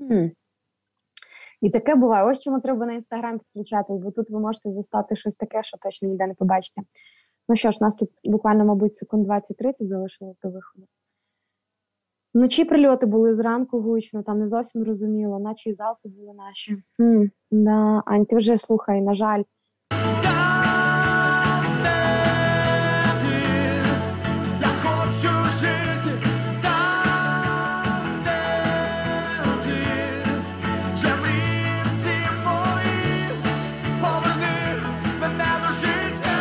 Хм. І таке буває. Ось чому треба на Інстаграм підключати, бо тут ви можете застати щось таке, що точно ніде не побачите. Ну що ж, у нас тут буквально, мабуть, секунд 20-30 залишилось до виходу. Вночі прильоти були, зранку гучно, там не зовсім зрозуміло, наче і залпи були наші. Да. Ань, ти вже слухай, на жаль. Там, де ти, я хочу жити. Там, де ти, є мрії всі мої. Поверни мене до життя.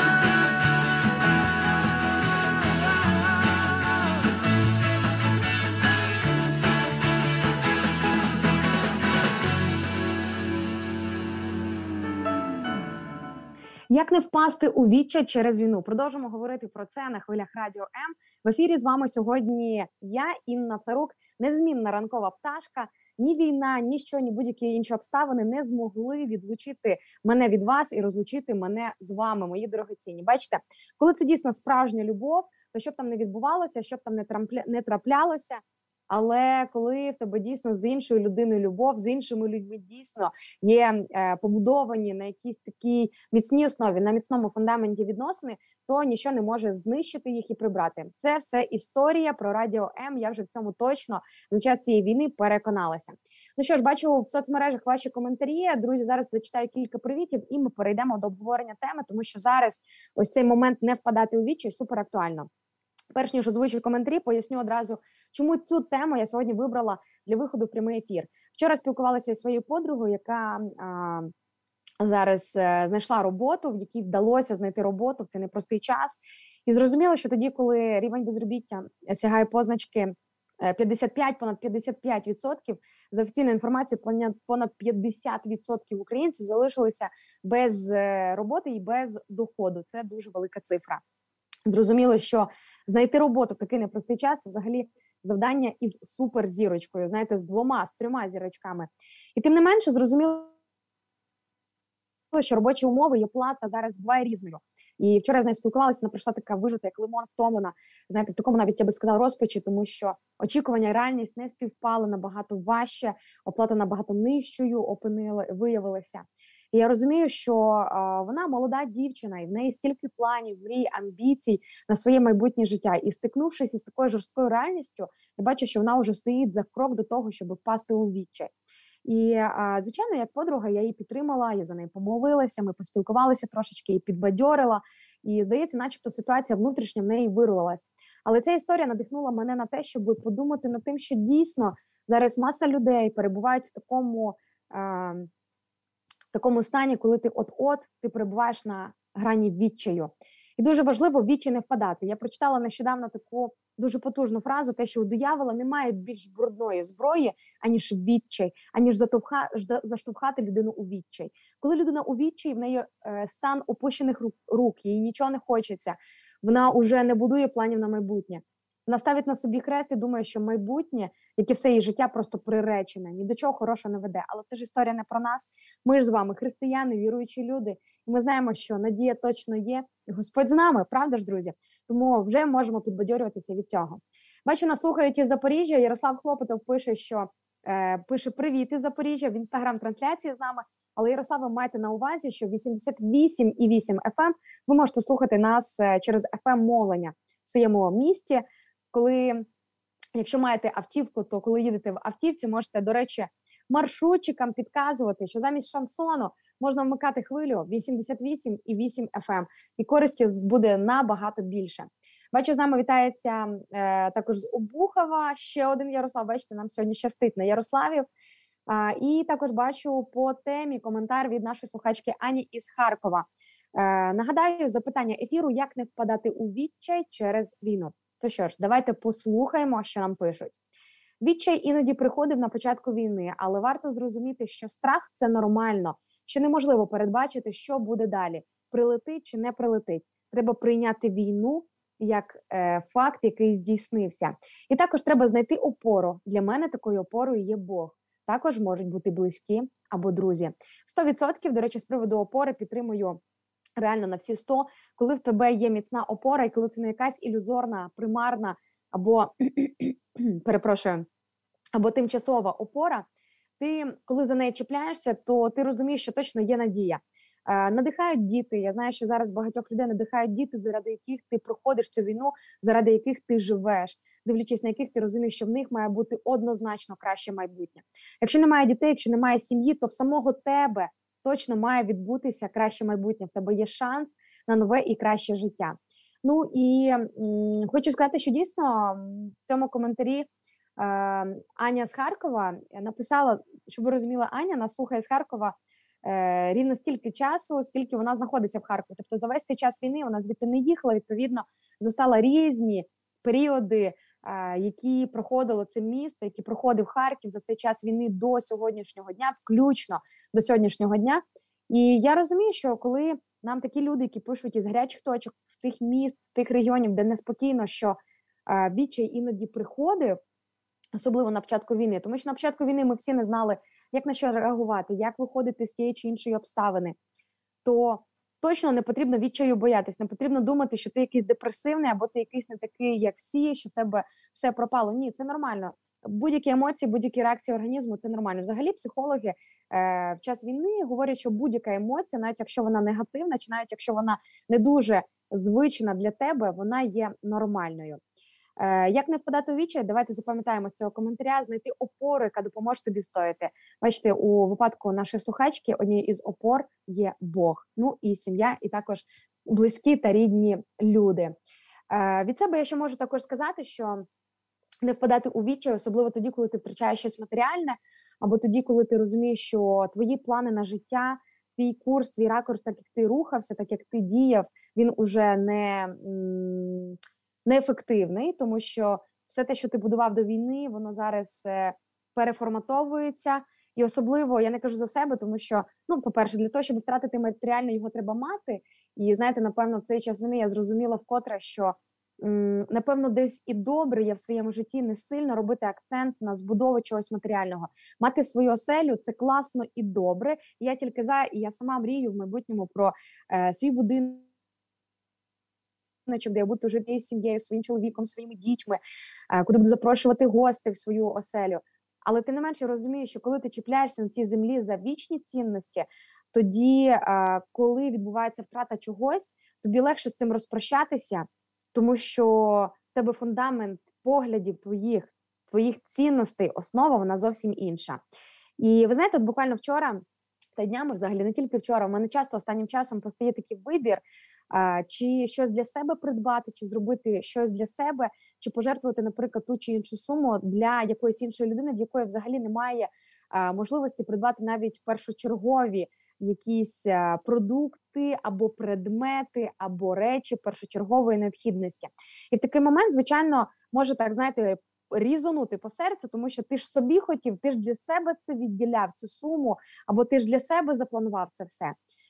Як не впасти у відчай через війну? Продовжимо говорити про це на хвилях Радіо М. В ефірі з вами сьогодні я, Інна Царук, незмінна ранкова пташка. Ні війна, ні що, ні будь-які інші обставини не змогли відлучити мене від вас і розлучити мене з вами, мої дорогоцінні. Бачите, коли це дійсно справжня любов, то що б там не відбувалося, що б там не траплялося, але коли в тебе дійсно з іншою людиною любов, з іншими людьми дійсно є побудовані на якійсь такій міцній основі, на міцному фундаменті відносини, то нічого не може знищити їх і прибрати. Це все історія про Радіо М. Я вже в цьому точно за час цієї війни переконалася. Ну що ж, бачу в соцмережах ваші коментарі. Друзі, зараз зачитаю кілька привітів і ми перейдемо до обговорення теми, тому що зараз ось цей момент не впадати у відчай супер актуально. Перш ніж озвучу коментарі, поясню одразу, чому цю тему я сьогодні вибрала для виходу в прямий ефір. Вчора спілкувалася зі своєю подругою, яка зараз знайшла роботу, в якій вдалося знайти роботу в цей непростий час. І зрозуміло, що тоді, коли рівень безробіття сягає позначки 55, понад 55%, за офіційною інформацією, понад 50% українців залишилися без роботи і без доходу. Це дуже велика цифра. Зрозуміло, що знайти роботу в такий непростий час – це взагалі завдання із суперзірочкою, знаєте, з 2, з 3 зірочками. І тим не менше, зрозуміло, що робочі умови і оплата зараз буває різною. І вчора я з нею спілкувалася, вона прийшла така вижита, як лимон, втомлена, знаєте, в такому навіть, я би сказала, розпачі, тому що очікування і реальність не співпали, набагато важче, оплата набагато нижчою виявилася. І я розумію, що вона молода дівчина, і в неї стільки планів, мрій, амбіцій на своє майбутнє життя. І стикнувшись із такою жорсткою реальністю, я бачу, що вона вже стоїть за крок до того, щоб впасти у відчай. І, звичайно, як подруга, я її підтримала, я за нею помолилася, ми поспілкувалися трошечки, і підбадьорила. І, здається, начебто ситуація внутрішня в неї вирвалась. Але ця історія надихнула мене на те, щоб подумати над тим, що дійсно зараз маса людей перебувають в такому стані, коли ти ти перебуваєш на грані відчаю. І дуже важливо в відчай не впадати. Я прочитала нещодавно таку дуже потужну фразу, те, що у диявола немає більш брудної зброї, аніж відчай, аніж заштовхати людину у відчай. Коли людина у відчаї, в неї стан опущених рук, їй нічого не хочеться, вона вже не будує планів на майбутнє. Вона ставить на собі хрест і думає, що майбутнє, як і все її життя, просто приречене, ні до чого хорошого не веде. Але це ж історія не про нас. Ми ж з вами християни, віруючі люди, і ми знаємо, що надія точно є, і Господь з нами, правда ж, друзі? Тому вже можемо підбадьорюватися від цього. Бачу, нас слухають із Запоріжжя. Ярослав Хлопотов пише «Привіт із Запоріжжя» в інстаграм-трансляції з нами. Але, Ярослав, ви маєте на увазі, що 88,8 FM ви можете слухати нас через FM-мовлення в своєму місті. Якщо маєте автівку, то коли їдете в автівці, можете, до речі, маршрутчикам підказувати, що замість шансону можна вмикати хвилю 88,8 FM, і користі буде набагато більше. Бачу, з нами вітається також з Обухова ще один Ярослав. Бачите, нам сьогодні щастить на Ярославів. І також бачу по темі коментар від нашої слухачки Ані із Харкова. Нагадаю, запитання ефіру: як не впадати у відчай через війну? То що ж, давайте послухаємо, що нам пишуть. Відчай іноді приходив на початку війни, але варто зрозуміти, що страх – це нормально, що неможливо передбачити, що буде далі, прилетить чи не прилетить. Треба прийняти війну як факт, який здійснився. І також треба знайти опору. Для мене такою опорою є Бог. Також можуть бути близькі або друзі. 100%, до речі, з приводу опори підтримую реально на всі 100, коли в тебе є міцна опора, і коли це не якась ілюзорна, примарна або, перепрошую, або тимчасова опора, ти, коли за неї чіпляєшся, то ти розумієш, що точно є надія. Надихають діти. Я знаю, що зараз багатьох людей надихають діти, заради яких ти проходиш цю війну, заради яких ти живеш, дивлячись на яких ти розумієш, що в них має бути однозначно краще майбутнє. Якщо немає дітей, якщо немає сім'ї, то в самого тебе точно має відбутися краще майбутнє. В тебе є шанс на нове і краще життя. Ну і хочу сказати, що дійсно в цьому коментарі Аня з Харкова написала, щоб ви розуміли, Аня нас слухає з Харкова рівно стільки часу, скільки вона знаходиться в Харкові. Тобто за весь цей час війни вона звідти не їхала, відповідно, застала різні періоди, які проходило це місто, які проходив Харків за цей час війни до сьогоднішнього дня, включно до сьогоднішнього дня. І я розумію, що коли нам такі люди, які пишуть із гарячих точок, з тих міст, з тих регіонів, де неспокійно, що відчай іноді приходив, особливо на початку війни, тому що на початку війни ми всі не знали, як на що реагувати, як виходити з тієї чи іншої обставини, то точно не потрібно відчаю боятись, не потрібно думати, що ти якийсь депресивний, або ти якийсь не такий, як всі, що в тебе все пропало. Ні, це нормально. Будь-які емоції, будь-які реакції організму – це нормально. Взагалі психологи в час війни говорять, що будь-яка емоція, навіть якщо вона негативна, чи навіть якщо вона не дуже звична для тебе, вона є нормальною. Як не впадати у відчай? Давайте запам'ятаємо з цього коментаря, знайти опору, яка допоможе тобі встояти. Бачите, у випадку нашої слухачки однією із опор є Бог, ну і сім'я, і також близькі та рідні люди. Від себе я ще можу також сказати, що не впадати у відчай, особливо тоді, коли ти втрачаєш щось матеріальне, або тоді, коли ти розумієш, що твої плани на життя, твій курс, твій ракурс, так як ти рухався, так як ти діяв, він уже неефективний, тому що все те, що ти будував до війни, воно зараз переформатовується. І особливо, я не кажу за себе, тому що, ну, по-перше, для того, щоб втратити матеріально, його треба мати. І, знаєте, напевно, в цей час війни я зрозуміла вкотре, що, напевно, десь і добре є в своєму житті не сильно робити акцент на збудову чогось матеріального. Мати свою оселю – це класно і добре. І я тільки за, і я сама мрію в майбутньому про свій будинок, де я буду жити з сім'єю, своїм чоловіком, своїми дітьми, куди буду запрошувати гостей в свою оселю. Але ти не менше розумієш, що коли ти чіпляєшся на цій землі за вічні цінності, тоді, коли відбувається втрата чогось, тобі легше з цим розпрощатися, тому що в тебе фундамент поглядів твоїх цінностей, основа, вона зовсім інша. І ви знаєте, от буквально вчора та днями, взагалі, не тільки вчора, в мене часто останнім часом постає такий вибір, чи щось для себе придбати, чи зробити щось для себе, чи пожертвувати, наприклад, ту чи іншу суму для якоїсь іншої людини, в якої взагалі немає можливості придбати навіть першочергові якісь продукти або предмети, або речі першочергової необхідності. І в такий момент, звичайно, може так, знаєте, різанути по серцю, тому що ти ж собі хотів, ти ж для себе це відділяв, цю суму, або ти ж для себе запланував це все.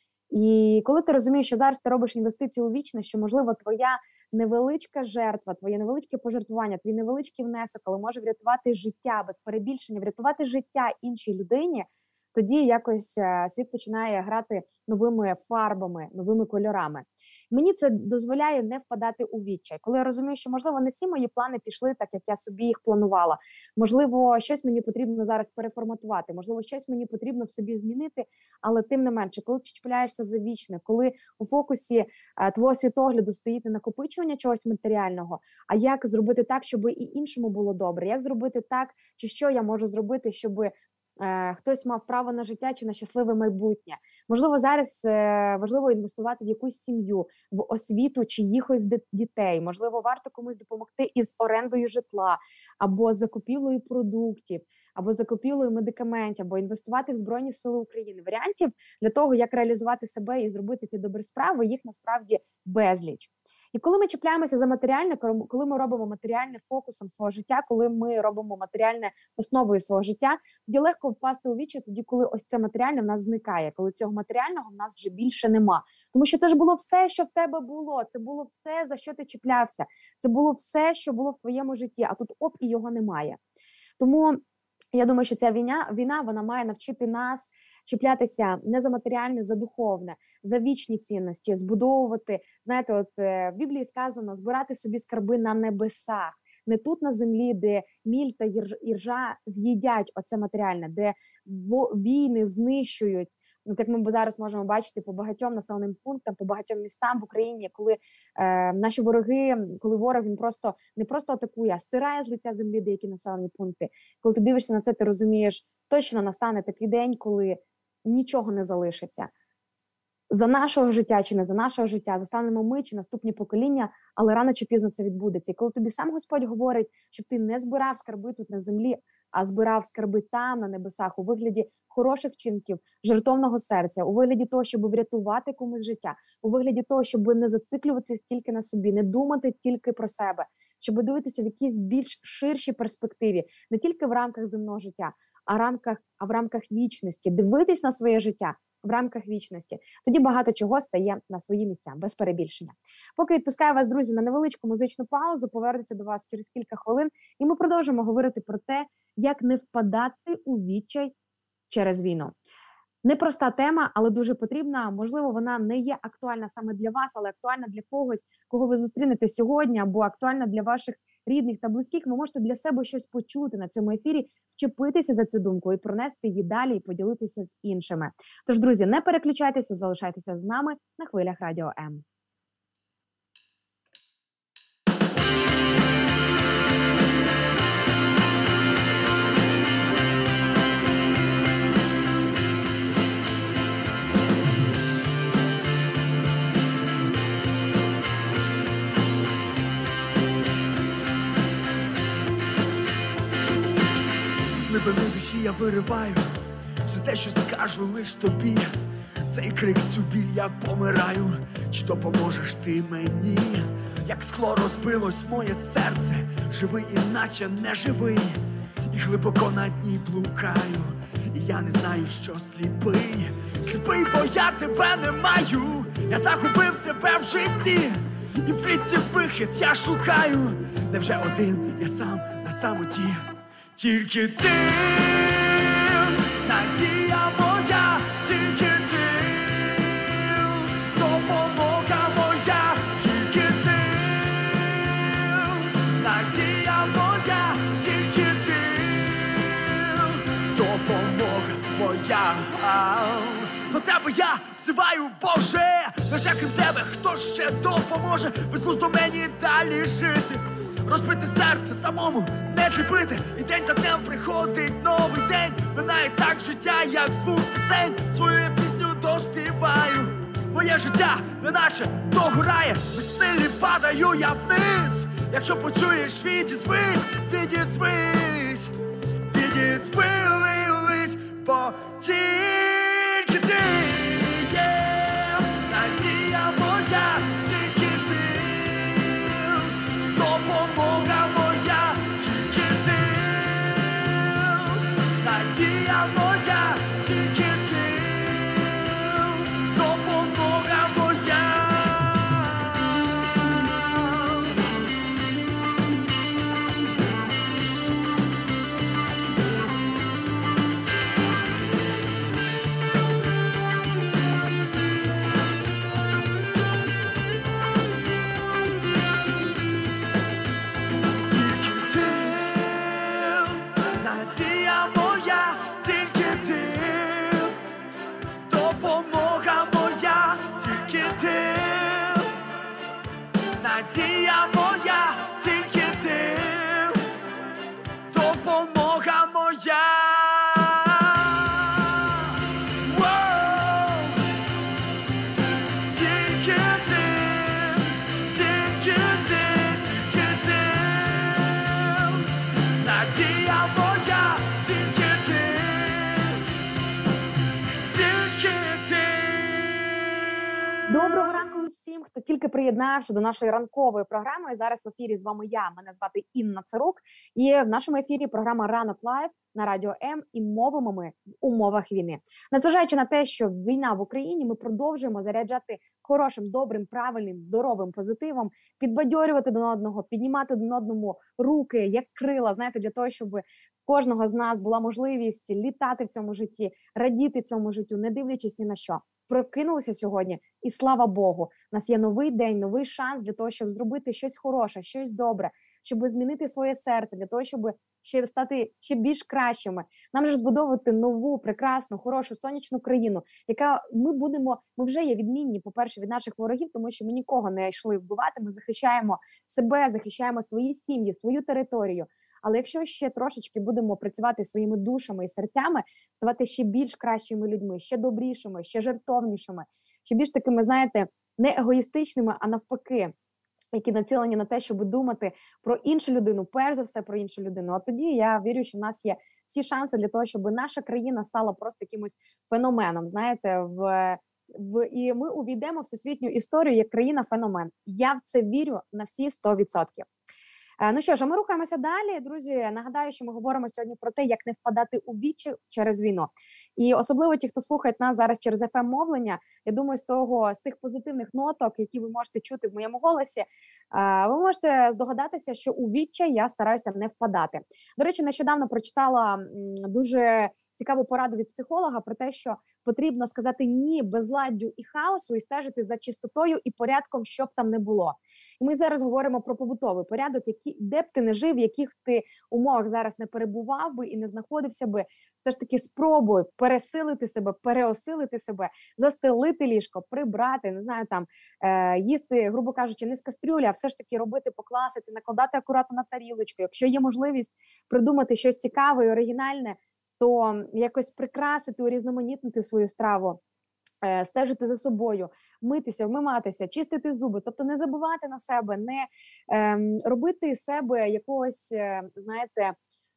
І коли ти розумієш, що зараз ти робиш інвестицію у вічне, що, можливо, твоя невеличка жертва, твоє невеличке пожертвування, твій невеличкий внесок, але може врятувати життя, без перебільшення, врятувати життя іншій людині, тоді якось світ починає грати новими фарбами, новими кольорами. Мені це дозволяє не впадати у відчай. Коли я розумію, що, можливо, не всі мої плани пішли так, як я собі їх планувала. Можливо, щось мені потрібно зараз переформатувати, можливо, щось мені потрібно в собі змінити, але тим не менше, коли ти чіпляєшся за вічне, коли у фокусі твого світогляду стоїть не накопичування чогось матеріального, а як зробити так, щоб і іншому було добре, як зробити так, чи що я можу зробити, щоб хтось мав право на життя чи на щасливе майбутнє. Можливо, зараз важливо інвестувати в якусь сім'ю, в освіту чиїхось дітей. Можливо, варто комусь допомогти із орендою житла, або закупівлею продуктів, або закупівлею медикаментів, або інвестувати в Збройні Сили України. Варіантів для того, як реалізувати себе і зробити ті добрі справи, їх насправді безліч. І коли ми чіпляємося за матеріальне, коли ми робимо матеріальне фокусом свого життя, коли ми робимо матеріальне основою свого життя, тоді легко впасти у вічі тоді, коли ось це матеріальне в нас зникає, коли цього матеріального в нас вже більше нема. Тому що це ж було все, що в тебе було, це було все, за що ти чіплявся, це було все, що було в твоєму житті, а тут оп, і його немає. Тому я думаю, що ця війна, вона має навчити нас чіплятися не за матеріальне, за духовне, за вічні цінності, збудовувати, знаєте, от в Біблії сказано, збирати собі скарби на небесах, не тут на землі, де міль та іржа з'їдять оце матеріальне, де війни знищують. От як ми зараз можемо бачити по багатьом населеним пунктам, по багатьом містам в Україні, коли наші вороги, коли ворог він просто не просто атакує, а стирає з лиця землі деякі населені пункти. Коли ти дивишся на це, ти розумієш, точно настане такий день, коли нічого не залишиться. За нашого життя чи не за нашого життя, застанемо ми чи наступні покоління, але рано чи пізно це відбудеться. І коли тобі сам Господь говорить, щоб ти не збирав скарби тут на землі, а збирав скарби там, на небесах, у вигляді хороших вчинків, жертовного серця, у вигляді того, щоб врятувати комусь життя, у вигляді того, щоб не зациклюватися тільки на собі, не думати тільки про себе, щоб дивитися в якійсь більш ширшій перспективі, не тільки в рамках земного життя, а в рамках вічності, дивитись на своє життя в рамках вічності. Тоді багато чого стає на свої місця, без перебільшення. Поки відпускаю вас, друзі, на невеличку музичну паузу, повернуся до вас через кілька хвилин, і ми продовжимо говорити про те, як не впадати у відчай через війну. Непроста тема, але дуже потрібна. Можливо, вона не є актуальна саме для вас, але актуальна для когось, кого ви зустрінете сьогодні, або актуальна для ваших рідних та близьких. Ви можете для себе щось почути на цьому ефірі, вчепитися за цю думку і пронести її далі, і поділитися з іншими. Тож, друзі, не переключайтеся, залишайтеся з нами на хвилях Радіо М. З глибини душі я вириваю все те, що скажу лиш тобі. Цей крик, цю біль, я помираю. Чи допоможеш ти мені? Як скло розбилось моє серце, живий іначе не живий. І глибоко на дні блукаю, і я не знаю, що сліпий. Сліпий, бо я тебе не маю. Я загубив тебе в житті, і в річці вихід я шукаю. Невже один я сам на самоті? Тільки ти, надія моя, тільки ти, допомога моя, тільки ти, надія моя, тільки ти, допомога моя. До тебе я взиваю, Боже, лише крім тебе, хто ще допоможе безглуздо мені далі жити. Розбите серце самому не зліпити, і день за днем приходить новий день. Минає так життя, як звук пісень, свою пісню доспіваю. Моє життя неначе догорає, безсилі падаю я вниз. Якщо почуєш, відізвись, відізвись, відізвись, бо тільки ти є надія моя, тільки ти, допомога моя, тільки ти, надія моя, тільки ти, допомога моя. Надія моя, тільки ти, допомога моя, тільки ти, надія моя, тільки ти, допомога моя. Воу! Тільки ти, тільки ти, тільки ти, надія моя, тільки ти, тільки ти. Доброго ранку усім, хто тільки приєднався до нашої ранкової програми. Зараз в ефірі з вами мене звати Інна Цирук. І в нашому ефірі програма «Ранок Лайв» на Радіо М, і мовимо ми в умовах війни. Незважаючи на те, що війна в Україні, ми продовжуємо заряджати хорошим, добрим, правильним, здоровим позитивом, підбадьорювати один одного, піднімати один одному руки, як крила, знаєте, для того, щоб в кожного з нас була можливість літати в цьому житті, радіти цьому життю, не дивлячись ні на що. Прокинулися сьогодні, і слава Богу, у нас є новий день, новий шанс для того, щоб зробити щось хороше, щось добре, щоб змінити своє серце, для того, щоб ще стати ще більш кращими. Нам же збудовувати нову, прекрасну, хорошу, сонячну країну, яка ми вже є відмінні, по-перше, від наших ворогів, тому що ми нікого не йшли вбивати, ми захищаємо себе, захищаємо свої сім'ї, свою територію. Але якщо ще трошечки будемо працювати своїми душами і серцями, ставати ще більш кращими людьми, ще добрішими, ще жертовнішими, ще більш такими, знаєте, не егоїстичними, а навпаки, які націлені на те, щоб думати про іншу людину, перш за все про іншу людину. От тоді я вірю, що в нас є всі шанси для того, щоб наша країна стала просто якимось феноменом, знаєте, і ми увійдемо в всесвітню історію як країна-феномен. Я в це вірю на всі 100%. Ну що ж, а ми рухаємося далі. Друзі, нагадаю, що ми говоримо сьогодні про те, як не впадати у відчай через війну. І особливо ті, хто слухають нас зараз через FM-мовлення, я думаю, з тих позитивних ноток, які ви можете чути в моєму голосі, ви можете здогадатися, що у відчай я стараюся не впадати. До речі, нещодавно прочитала дуже цікаву пораду від психолога про те, що потрібно сказати «ні» безладдю і хаосу і стежити за чистотою і порядком, що б там не було. І ми зараз говоримо про побутовий порядок, де б ти не жив, в яких ти умовах зараз не перебував би і не знаходився би, все ж таки спробуй пересилити себе, переосилити себе, застелити ліжко, прибрати, не знаю, там, їсти, грубо кажучи, не з кастрюлі, а все ж таки робити по класиці, накладати акуратно на тарілочку. Якщо є можливість придумати щось цікаве і оригінальне, то якось прикрасити, урізноманітнити свою страву, стежити за собою, митися, вмиватися, чистити зуби, тобто не забувати на себе, не робити з себе якогось, знаєте,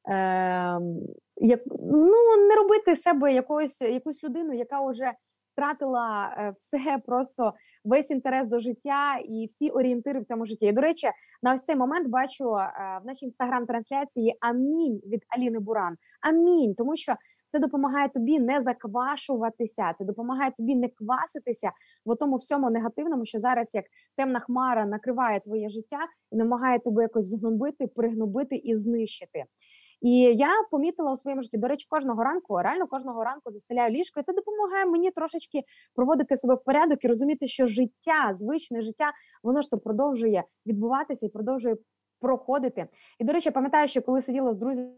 не робити з себе якусь людину, яка вже втратила все, просто весь інтерес до життя і всі орієнтири в цьому житті. І, до речі, на ось цей момент бачу в нашій інстаграм-трансляції «Амінь» від Аліни Буран. Амінь, тому що це допомагає тобі не заквашуватися, це допомагає тобі не кваситися в тому всьому негативному, що зараз як темна хмара накриває твоє життя і намагає тебе якось згнобити, пригнобити і знищити. І я помітила у своєму житті, до речі, реально кожного ранку застеляю ліжко, і це допомагає мені трошечки проводити себе в порядок і розуміти, що життя, звичне життя, воно ж то продовжує відбуватися і продовжує проходити. І, до речі, пам'ятаю, що коли сиділа з друзями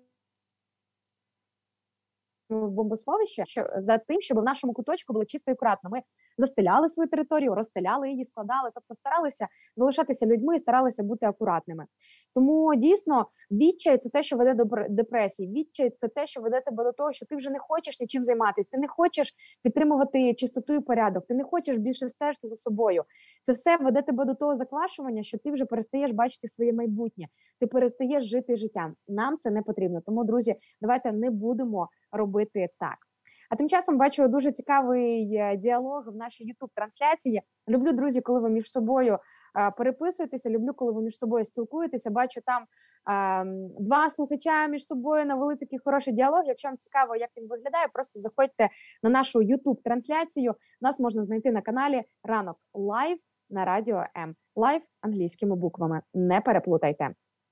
в бомбосховищі, що за тим, щоб в нашому куточку було чисто і акуратно. Ми застеляли свою територію, розстеляли її, складали, тобто старалися залишатися людьми і старалися бути акуратними. Тому дійсно відчай – це те, що веде до депресії, відчай – це те, що веде тебе до того, що ти вже не хочеш нічим займатися, ти не хочеш підтримувати чистоту і порядок, ти не хочеш більше стежити за собою. Це все веде тебе до того заквашування, що ти вже перестаєш бачити своє майбутнє, ти перестаєш жити життям. Нам це не потрібно. Тому, друзі, давайте не будемо робити так. А тим часом бачу дуже цікавий діалог в нашій YouTube-трансляції. Люблю, друзі, коли ви між собою переписуєтеся, люблю, коли ви між собою спілкуєтеся. Бачу там два слухача між собою навели такий хороший діалог. Якщо вам цікаво, як він виглядає, просто заходьте на нашу YouTube-трансляцію. Нас можна знайти на каналі «Ранок Лайв» на Радіо М. Лайв англійськими буквами. Не переплутайте.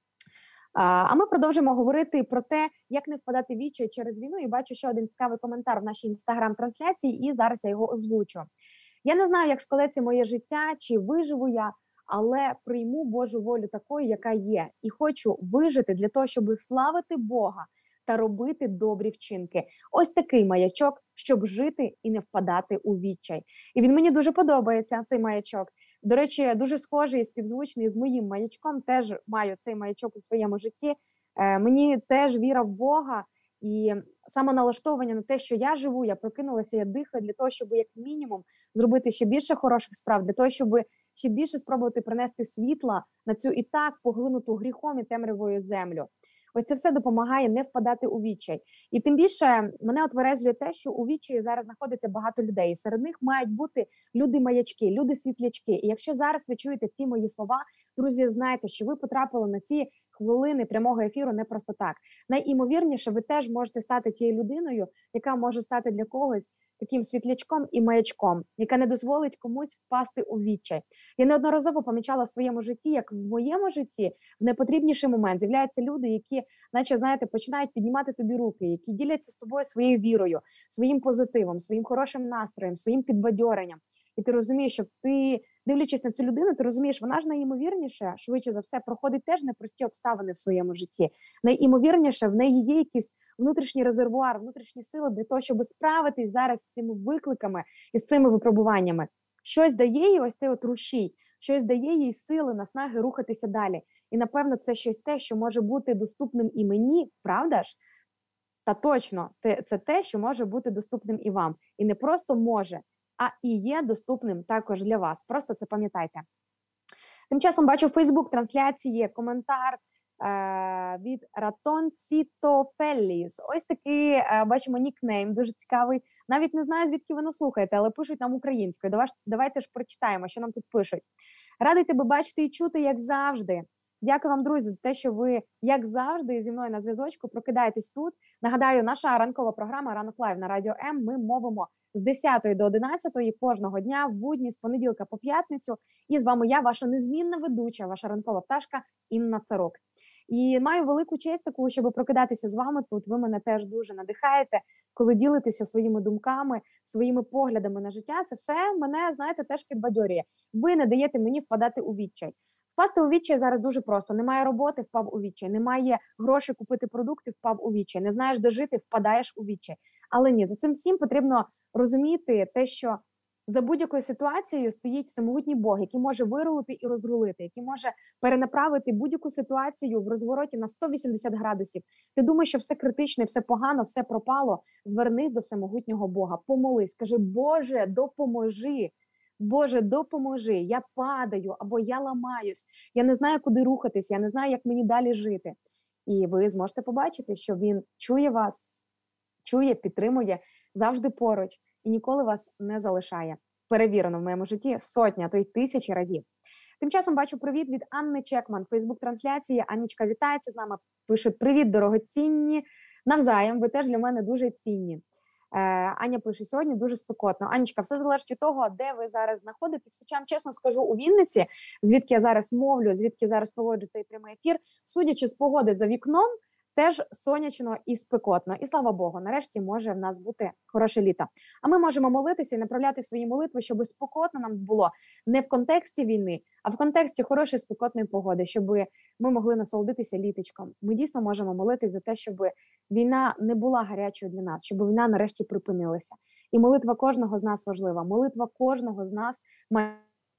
А ми продовжимо говорити про те, як не впадати в відчай через війну. І бачу ще один цікавий коментар в нашій інстаграм-трансляції, і зараз я його озвучу. Я не знаю, як складеться моє життя, чи виживу я, але прийму Божу волю такою, яка є. І хочу вижити для того, щоб славити Бога та робити добрі вчинки. Ось такий маячок, щоб жити і не впадати у відчай. І він мені дуже подобається, цей маячок. До речі, дуже схожий і співзвучний з моїм маячком, теж маю цей маячок у своєму житті. Мені теж віра в Бога і самоналаштовування на те, що я живу, я прокинулася, я дихаю для того, щоб як мінімум зробити ще більше хороших справ, для того, щоб ще більше спробувати принести світла на цю і так поглинуту гріхом і темрявою землю. Ось це все допомагає не впадати у відчай. І тим більше мене отверезлює те, що у відчаї зараз знаходиться багато людей. І серед них мають бути люди-маячки, люди-світлячки. І якщо зараз ви чуєте ці мої слова, друзі, знайте, що ви потрапили на ці хвилини прямого ефіру не просто так. Найімовірніше, ви теж можете стати тією людиною, яка може стати для когось таким світлячком і маячком, яка не дозволить комусь впасти у відчай. Я неодноразово помічала в своєму житті, як в моєму житті в непотрібніший момент з'являються люди, які, наче, знаєте, починають піднімати тобі руки, які діляться з тобою своєю вірою, своїм позитивом, своїм хорошим настроєм, своїм підбадьоренням. і ти розумієш, що ти, дивлячись на цю людину, ти розумієш, вона ж найімовірніше, швидше за все, проходить теж непрості обставини в своєму житті. Найімовірніше, в неї є якийсь внутрішній резервуар, внутрішні сили для того, щоб справитись зараз з цими викликами і з цими випробуваннями. Щось дає їй ось цей от рушій, щось дає їй сили, наснаги рухатися далі. І, напевно, це щось те, що може бути доступним і мені, правда ж? Та точно, це те, що може бути доступним і вам. І не просто може, а і є доступним також для вас. Просто це пам'ятайте. Тим часом бачу в Фейсбук-трансляції коментар від Ратонціто Фелліс. Ось такий, бачимо, нікнейм, дуже цікавий. Навіть не знаю, звідки ви нас слухаєте, але пишуть нам українською. Давайте ж прочитаємо, що нам тут пишуть. Радий тебе бачити і чути, як завжди. Дякую вам, друзі, за те, що ви, як завжди, зі мною на зв'язочку, прокидаєтесь тут. Нагадаю, наша ранкова програма «Ранок Лайв» на Радіо М. Ми мовимо з 10 до 11 кожного дня, в будні, з понеділка по п'ятницю. І з вами я, ваша незмінна ведуча, ваша ранкова пташка Інна Царук. І маю велику честь таку, щоб прокидатися з вами тут. Ви мене теж дуже надихаєте, коли ділитеся своїми думками, своїми поглядами на життя. Це все мене, знаєте, теж підбадьорює. Ви не даєте мені впадати у відчай. Впасти у відчай зараз дуже просто. Немає роботи, впав у відчай. Немає грошей купити продукти, впав у відчай. Не знаєш, де жити, впадаєш у відчай. Але ні, за цим всім потрібно розуміти те, що за будь-якою ситуацією стоїть всемогутній Бог, який може вирулити і розрулити, який може перенаправити будь-яку ситуацію в розвороті на 180 градусів. Ти думаєш, що все критичне, все погано, все пропало? Звернись до всемогутнього Бога, помолись, скажи: Боже, допоможи. Боже, допоможи, я падаю або я ламаюсь, я не знаю, куди рухатись, я не знаю, як мені далі жити. І ви зможете побачити, що він чує вас, чує, підтримує, завжди поруч і ніколи вас не залишає. Перевірено в моєму житті сотні, а то й тисячі разів. Тим часом бачу привіт від Анни Чекман, Фейсбук-трансляції. Аннічка вітається з нами, пише: привіт, дорогоцінні, навзаєм, ви теж для мене дуже цінні. Аня пише: сьогодні дуже спекотно. Анечка, все залежить від того, де ви зараз знаходитесь. Хоча я вам чесно скажу, у Вінниці, звідки я зараз мовлю, звідки зараз проводжу цей прямий ефір, судячи з погоди за вікном, теж сонячно і спекотно. І слава Богу, нарешті може в нас бути хороше літо. А ми можемо молитися і направляти свої молитви, щоб спекотно нам було не в контексті війни, а в контексті хорошої спекотної погоди, щоб ми могли насолодитися літочком. Ми дійсно можемо молитися за те, щоб війна не була гарячою для нас, щоб війна нарешті припинилася. І молитва кожного з нас важлива. Молитва кожного з нас має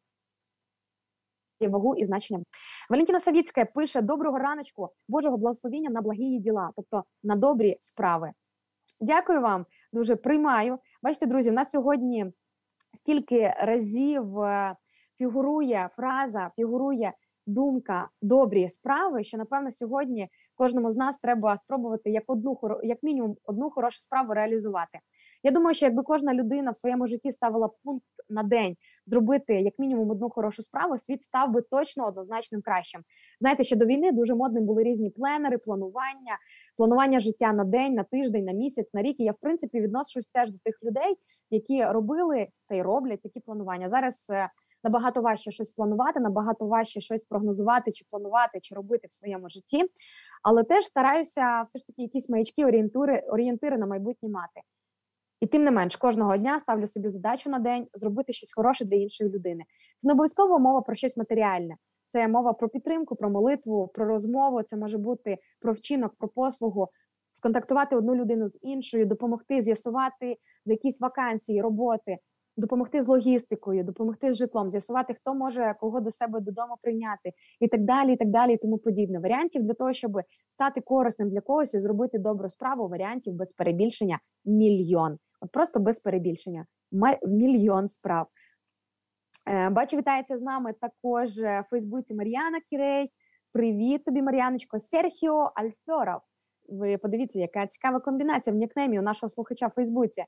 вагу і значення. Валентина Савіцька пише: доброго раночку, Божого благословіння на благі діла, тобто на добрі справи. Дякую вам, дуже приймаю. Бачите, друзі, в нас сьогодні стільки разів фігурує фраза, фігурує думка «добрі справи», що, напевно, сьогодні кожному з нас треба спробувати як мінімум одну хорошу справу реалізувати. Я думаю, що якби кожна людина в своєму житті ставила пункт на день зробити як мінімум одну хорошу справу, світ став би точно однозначним кращим. Знаєте, що до війни дуже модним були різні пленери, планування життя на день, на тиждень, на місяць, на рік. І я, в принципі, відношусь теж до тих людей, які робили та й роблять такі планування. Зараз набагато важче щось планувати, набагато важче щось прогнозувати, чи планувати, чи робити в своєму житті. Але теж стараюся все ж таки якісь маячки, орієнтири на майбутнє мати. І тим не менш, кожного дня ставлю собі задачу на день зробити щось хороше для іншої людини. Це не обов'язково мова про щось матеріальне. Це мова про підтримку, про молитву, про розмову, це може бути про вчинок, про послугу, сконтактувати одну людину з іншою, допомогти з'ясувати за якісь вакансії, роботи, допомогти з логістикою, допомогти з житлом, з'ясувати, хто може кого до себе додому прийняти і так далі, і тому подібне. Варіантів для того, щоб стати корисним для когось і зробити добру справу, варіантів без перебільшення мільйон. От просто без перебільшення. Мільйон справ. Бачу, вітається з нами також в Фейсбуці Мар'яна Кірей. Привіт тобі, Мар'яночко. Серхіо Альфьоров. Ви подивіться, яка цікава комбінація в нікнеймі у нашого слухача в Фейсбуці.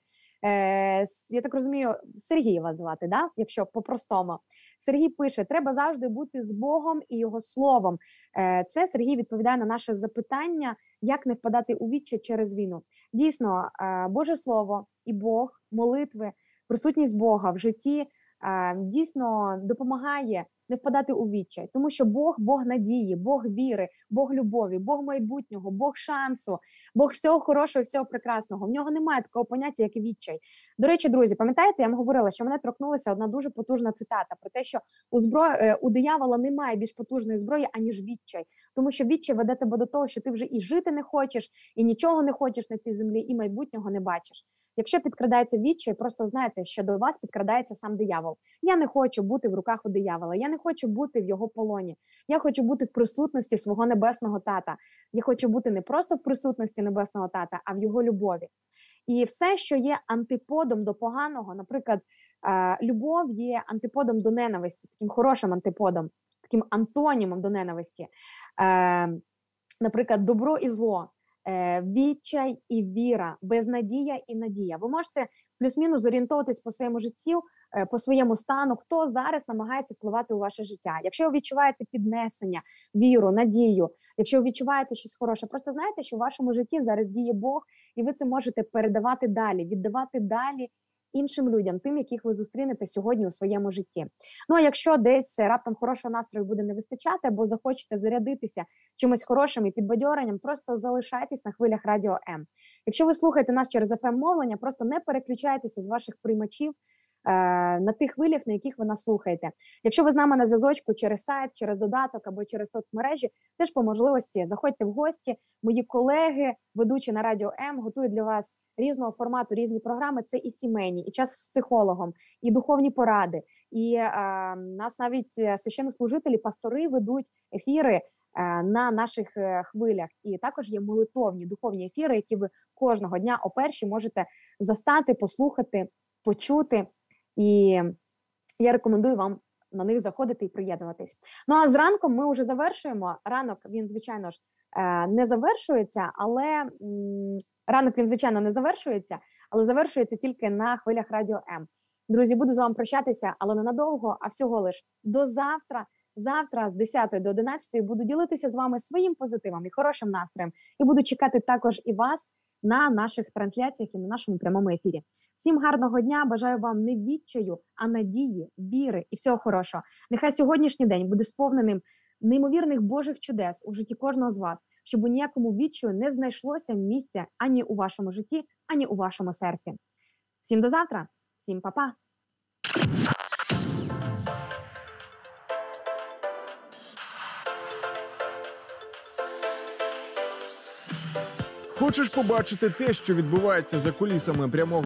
Я так розумію, Сергій вас звати, да? Якщо по-простому. Сергій пише: треба завжди бути з Богом і Його Словом. Це Сергій відповідає на наше запитання, як не впадати у відчай через війну. Дійсно, Боже Слово і Бог, молитви, присутність Бога в житті дійсно допомагає не впадати у відчай, тому що Бог – Бог надії, Бог віри, Бог любові, Бог майбутнього, Бог шансу, Бог всього хорошого, всього прекрасного. В нього немає такого поняття, як відчай. До речі, друзі, пам'ятаєте, я вам говорила, що мене торкнулася одна дуже потужна цитата про те, що у диявола немає більш потужної зброї, аніж відчай. Тому що відчай веде тебе до того, що ти вже і жити не хочеш, і нічого не хочеш на цій землі, і майбутнього не бачиш. Якщо підкрадається відчай, просто знайте, що до вас підкрадається сам диявол. Я не хочу бути в руках у диявола, я не хочу бути в його полоні. Я хочу бути в присутності свого небесного тата. Я хочу бути не просто в присутності небесного тата, а в його любові. І все, що є антиподом до поганого, наприклад, любов є антиподом до ненависті, таким хорошим антиподом, таким антонімом до ненависті. Наприклад, добро і зло, відчай і віра, безнадія і надія. Ви можете плюс-мінус зорієнтуватись по своєму життю, по своєму стану, хто зараз намагається впливати у ваше життя. Якщо ви відчуваєте піднесення, віру, надію, якщо ви відчуваєте щось хороше, просто знайте, що в вашому житті зараз діє Бог, і ви це можете передавати далі, віддавати далі іншим людям, тим, яких ви зустрінете сьогодні у своєму житті. Ну, а якщо десь раптом хорошого настрою буде не вистачати, або захочете зарядитися чимось хорошим і підбадьоренням, просто залишайтесь на хвилях Радіо М. Якщо ви слухаєте нас через FM-мовлення, просто не переключайтеся з ваших приймачів на тих хвилях, на яких ви нас слухаєте. Якщо ви з нами на зв'язочку через сайт, через додаток або через соцмережі, теж по можливості заходьте в гості. Мої колеги, ведучі на Радіо М, готують для вас різного формату, різні програми. Це і сімейні, і час з психологом, і духовні поради. І нас навіть священнослужителі, пастори ведуть ефіри на наших хвилях. І також є молитовні, духовні ефіри, які ви кожного дня о першій можете застати, послухати, почути. І я рекомендую вам на них заходити і приєднуватись. Ну а зранку ми вже завершуємо. Ранок, він, звичайно ж, не завершується, але завершується тільки на хвилях Радіо М. Друзі, буду з вами прощатися, але не надовго, а всього лиш до завтра. Завтра з 10 до 11 буду ділитися з вами своїм позитивом і хорошим настроєм. І буду чекати також і вас на наших трансляціях і на нашому прямому ефірі. Всім гарного дня, бажаю вам не відчаю, а надії, віри і всього хорошого. Нехай сьогоднішній день буде сповненим неймовірних Божих чудес у житті кожного з вас, щоб у ніякому відчаю не знайшлося місця ані у вашому житті, ані у вашому серці. Всім до завтра, всім па-па! Хочеш побачити те, що відбувається за кулісами прямого